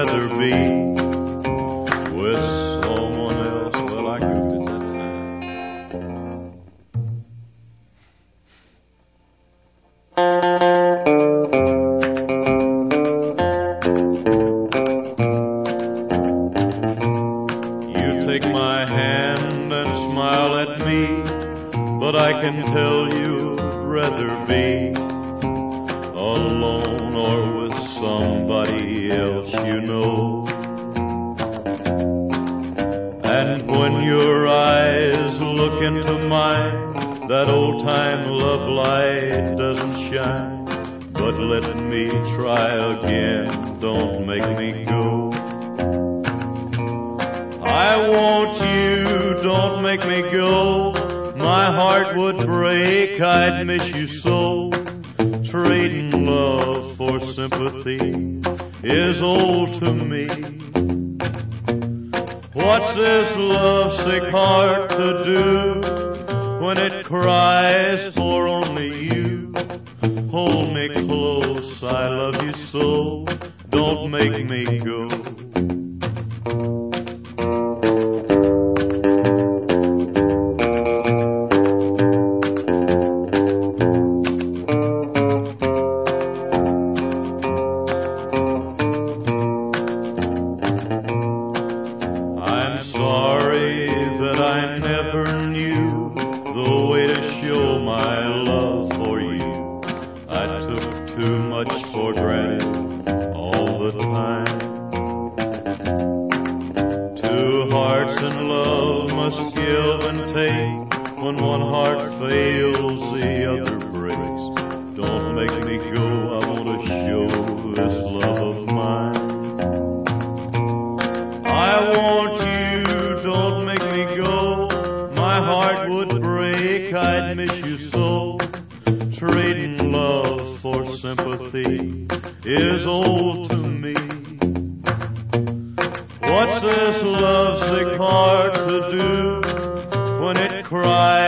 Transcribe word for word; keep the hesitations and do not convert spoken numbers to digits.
rather be with someone else. Well, I goofed it that time. You take my hand and smile at me, but I can tell you'd rather be alone or with somebody else you know. And when your eyes look into mine, that old-time love light doesn't shine. But let me try again, don't make me go. I want you, don't make me go. My heart would break, I'd miss you so. Trading love for sympathy is old to me. What's this lovesick heart to do when it cries for only you? Hold me close, I love you so, don't make me go. I'm sorry that I never knew the way to show my love for you. I took too much for granted all the time. Two hearts in love must give and take. When one heart fails, the other breaks. Don't make me go, I want to show this love of mine. I want you, don't make me go. My heart would break, I'd miss you so. Trading love for sympathy is old to me. What's this lovesick heart to do when it cries